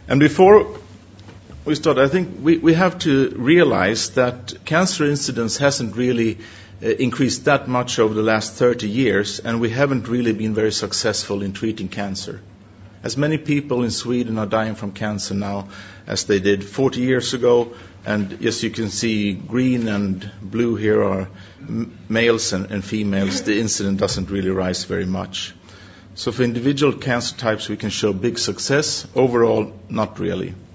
And before we start, I think we have to realize that cancer incidence hasn't really increased that much over the last 30 years, and we haven't really been very successful in treating cancer. As many people in Sweden are dying from cancer now as they did 40 years ago, and as you can see, green and blue here are males and females. The incidence doesn't really rise very much. So for individual cancer types, we can show big success. Overall, not really.